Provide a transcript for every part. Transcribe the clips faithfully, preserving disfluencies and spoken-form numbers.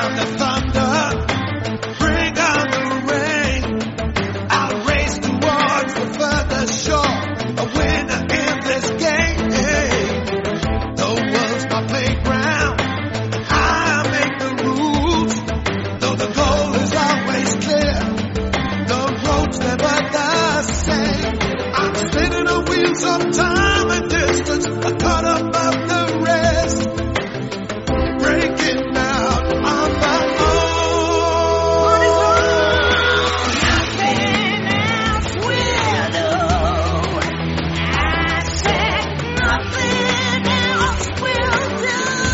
on the thunder, bring on the rain. I'll race towards the further shore, a winner in this game. The world's my playground, I make the rules, though the goal is always clear, the road's never the same. I'm spinning the wheels of time and distance, a cut above the rest, breaking out on the own. Nothing else will do. I said nothing else will do.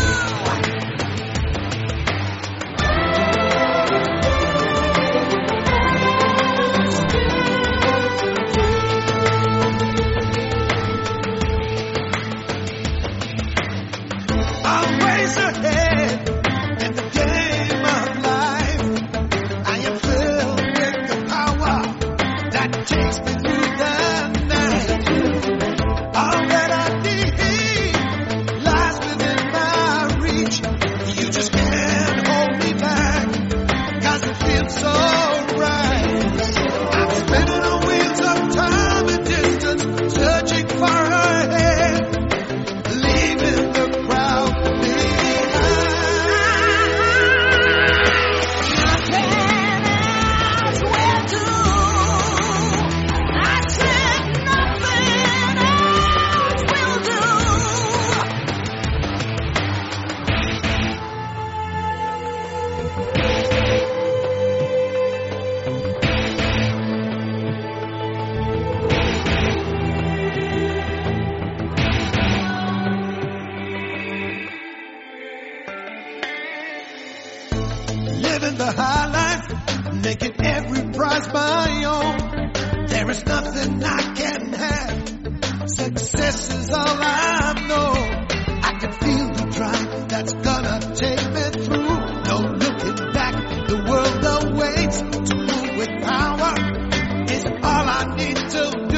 I'll race ahead in the game of life. I am filled with the power that takes me through the night. All that I need lies within my reach. You just can't hold me back, 'cause it feels so right. I'm spinning the wheels of time and distance, searching far ahead, leaving the crowd behind. Nothing else will do. I said nothing else will do. Living the high life, making every prize my own. There is nothing I can have. Success is all I know. I can feel the drive that's gonna take me through. No looking back, the world awaits. To move with power is all I need to do.